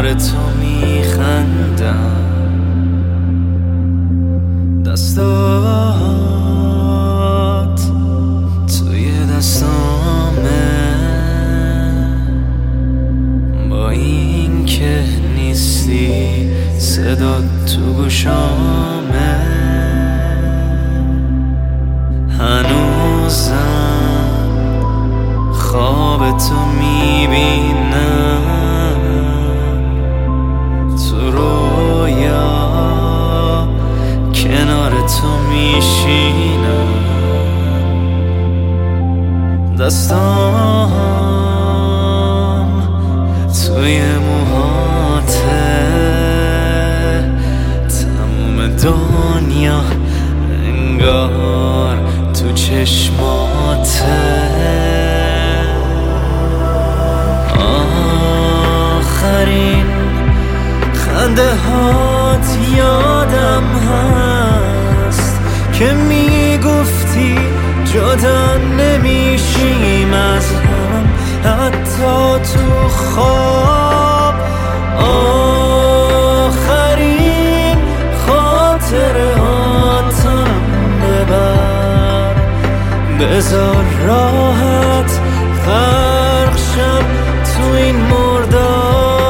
کنار تو میخندم، دستات توی دستامه، با این که نیستی صدات تو گوشامه، هنوزم خواب تو میبینم، تو رویا کنار تو میشینم، دستام توی موهاته، تموم دنیا انگار تو چشماته، آخرین خنده هات یادم هست که میگفتی جدا نمیشیم از هم، حتی تو خواب. آخرین خاطراتم ببر، بذار راحت غرق شم تو این مرداب.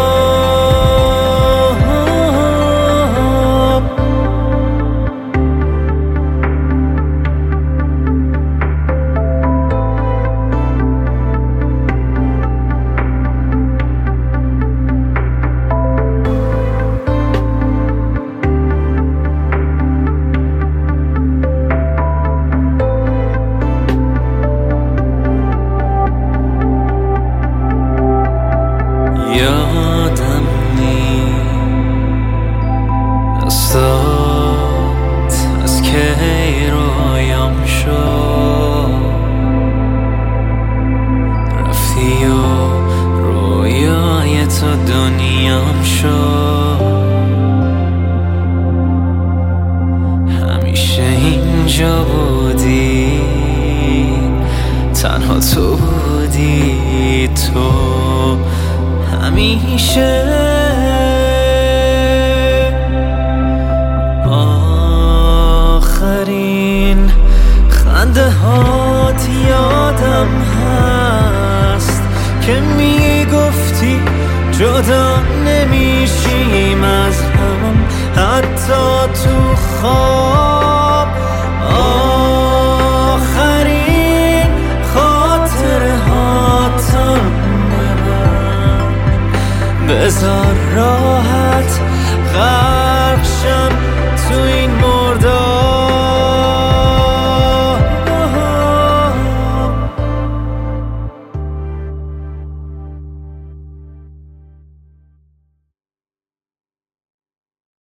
یادم نیست دستات از کی رویام شد، رفتی و رویای تو دنیام شد، همیشه اینجا بودی، تنها تو بودی، تو همیشه. آخرین خنده هات یادم هست که میگفتی جدا نمیشیم از هم، حتی تو خواب. آخرین خاطره هاتم بذار راحت